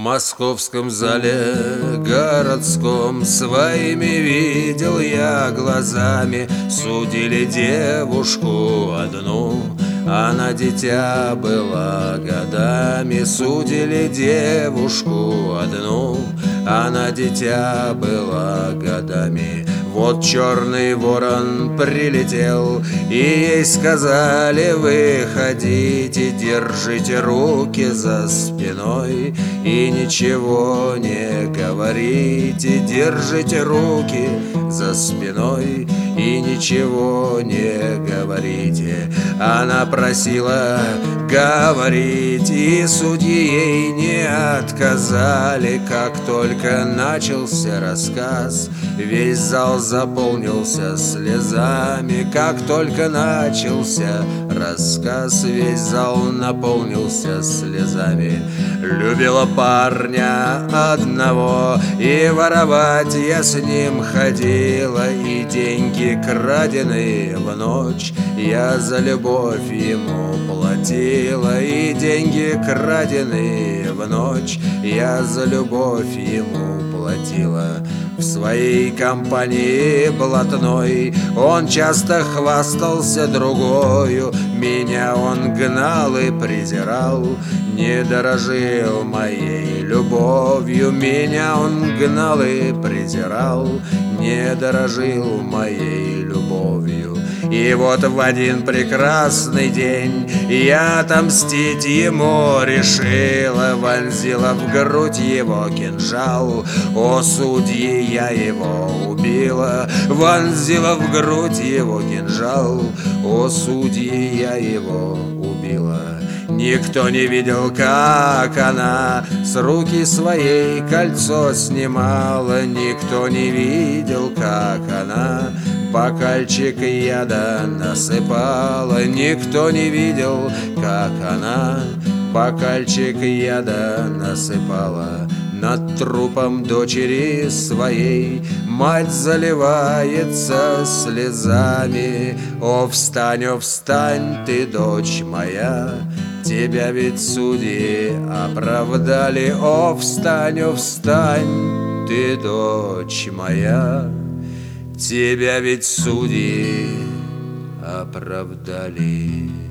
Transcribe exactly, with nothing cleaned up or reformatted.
московском зале городском своими видел я глазами. Судили девушку одну, она дитя была годами. Судили девушку одну, она дитя была годами. Вот черный ворон прилетел, и ей сказали: выходите, держите руки за спиной и ничего не говорите. Держите руки за спиной и ничего не говорите. Она просила говорить, и судьи ей не отказали. Как только начался рассказ, весь зал заполнился слезами. Как только начался рассказ, весь зал наполнился слезами. Любила парня одного, и воровать я с ним ходила, и деньги краденые в ночь я за любовь ему платила. И деньги краденые в ночь я за любовь ему платила. В своей компании блатной он часто хвастался другою. Меня он гнал и презирал, не дорожил моей любовью. Меня он гнал и презирал, не дорожил моей любовью. И вот в один прекрасный день я отомстить ему решила. Вонзила в грудь его кинжал, о судьи, я его убила. Вонзила в грудь его кинжал, о судьи, я его убила. Никто не видел, как она с руки своей кольцо снимала. Никто не видел, как она бокальчик яда насыпала. Никто не видел, как она бокальчик яда насыпала. Над трупом дочери своей мать заливается слезами. О, встань, о, встань, ты, дочь моя, тебя ведь судьи оправдали. О, встань, о, встань, ты, дочь моя, тебя ведь судьи оправдали.